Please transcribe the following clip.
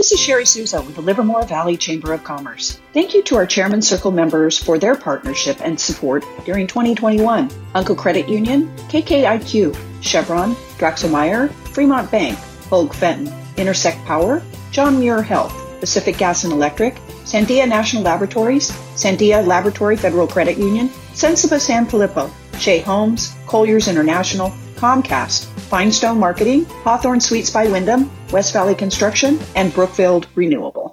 This is Sherry Souza with the Livermore Valley Chamber of Commerce. Thank you to our Chairman Circle members for their partnership and support during 2021. Uncle Credit Union, KKIQ, Chevron, Draxelmeyer, Fremont Bank, Hoag Fenton, Intersect Power, John Muir Health, Pacific Gas and Electric, Sandia National Laboratories, Sandia Laboratory Federal Credit Union, Sensiba San Filippo, Shea Homes, Colliers International, Comcast, Finestone Marketing, Hawthorne Suites by Wyndham, West Valley Construction, and Brookfield Renewable.